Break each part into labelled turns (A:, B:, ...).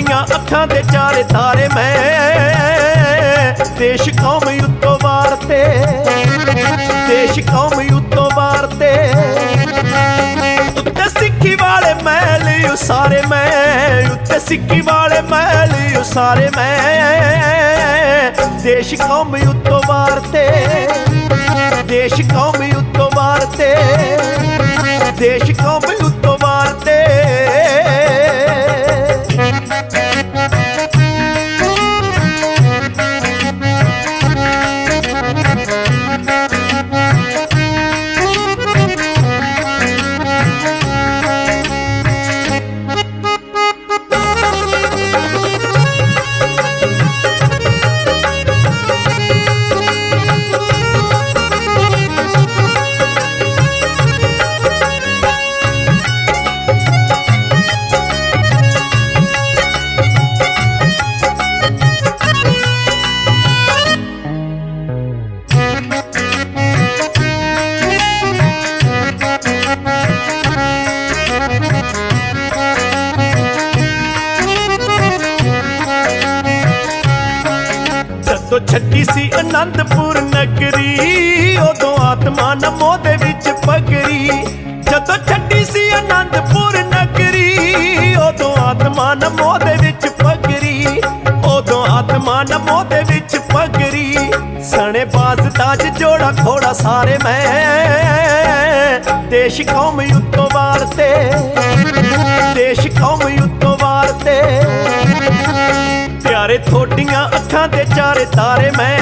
A: थोड़ियां अखां दे चारे तारे मैं देश कौम उत्तों वारते, देश कौम उत्तों वारते। उत्ते सिक्की वाले महल उसारे मैं, उत्ते सिक्की वाले महल उसारे मैं देश कौम उत्तों वारते, देश कौम उत्तों वारते, देश कौम उत्तों वारते। तो छड्डी सी आनंदपुर नगरी उदों आत्मा नमो दे विच पगरी। जदों छड्डी सी आनंदपुर नगरी उदों आत्मा नमो दे विच पगरी, उदों आत्मा नमो दे विच पगरी। सने बाज ताज जोड़ा घोड़ा सारे मैं देश कौम उत्तों वारते, देश कौम उत्तों वारते। प्यारे थोड़ियां अखां दे चारे तारे मैं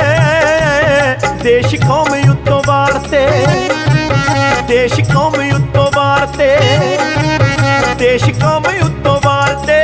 A: देश कौम उत्तों वारते, देश कौम उत्तों वारते, देश कौम उत्तों वारते।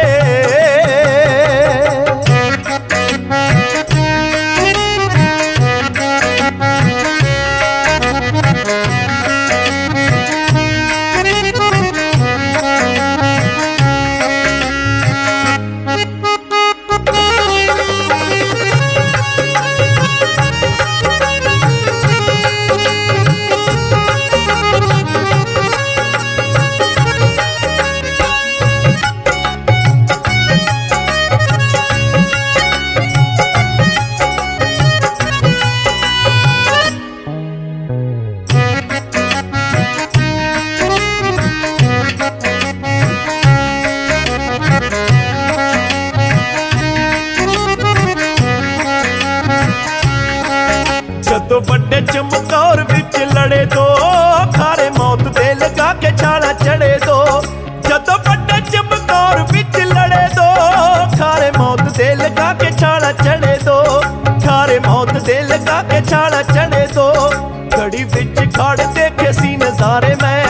A: जदों बड़े चमकौर विच लड़े दो खारे मौत दे लगा के छाला चढ़े दो। जदों बड़े चमकौर विच लड़े दो खारे मौत दे लगा के छाला चढ़े दो, खारे मौत दे लगा के छाला चढ़े दो। घड़ी विच खड़ देखे सी नजारे मैं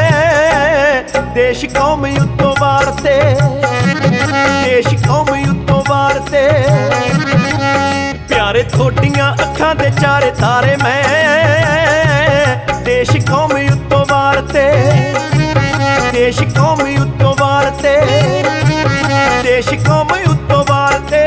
A: देश कौम उत्तों वारते, देश कौम उत्तों वारते। प्यारे थोड़ियां अखां दे चारे तारे मैं देश कौम उत्तों वारते, देश कौम उत्तों वारते, देश कौम उत्तों वारते।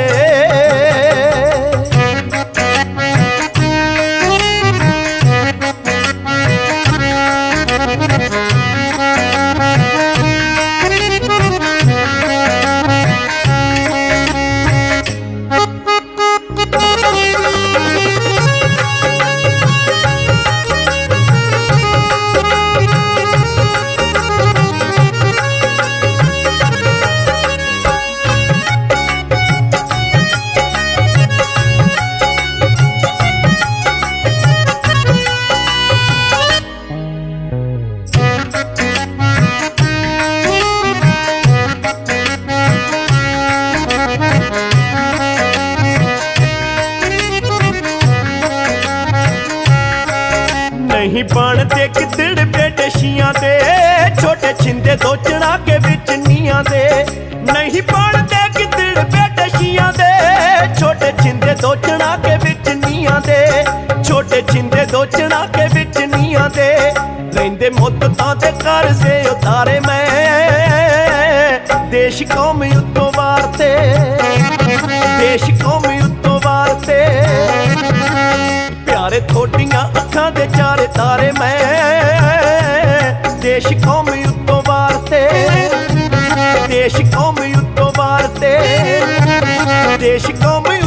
A: नहीं बनते किदड़ बेटे शियां दे छोटे छिंदे दो चढ़ा के बिच नियां दे। नहीं बनते किदड़ बेटे शियां दे छोटे छिंदे दो चढ़ा के बिच नियां दे, छोटे छिंदे दो चढ़ा के बिच नियां दे। लेंदे मुद्दतां दे कर्जे उतारे मैं देश कौम उत्तों वारते, देश कौम उत्तों वारते। प्यारे थोड़ियां अखां दे चारे तारे मैं देश कौम उत्तों वारते, देश कौम उत्तों वारते। ਦੇਸ਼ ਕੌਮ